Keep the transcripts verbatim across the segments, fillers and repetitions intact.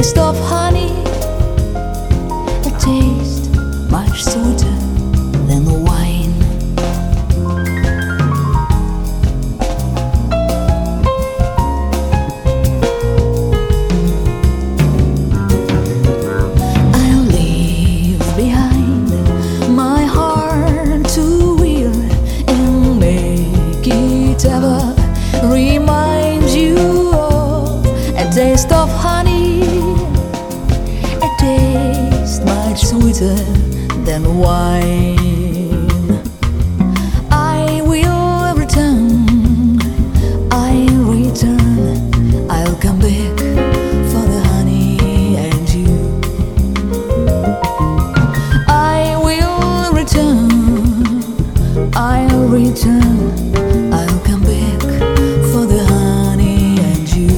taste of honey, a taste much sweeter than the wine. I'll leave behind my heart to wear and make it ever remind you of a taste of honey, a taste much sweeter than wine. I will return, I'll return, I'll come back for the honey and you. I will return, I'll return, I'll come back for the honey and you.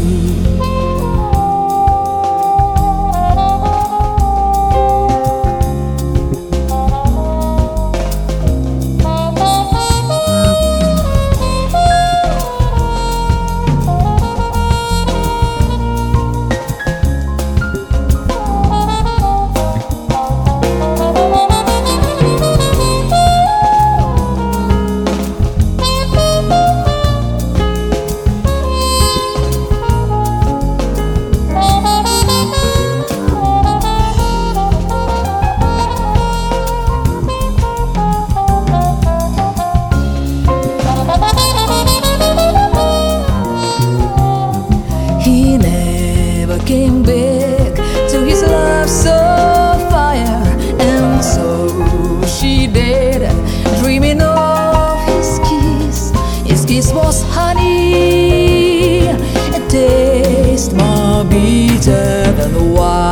He never came back to his love so fire, and so she did, dreaming of his kiss. His kiss was honey, a taste more bitter than the wine.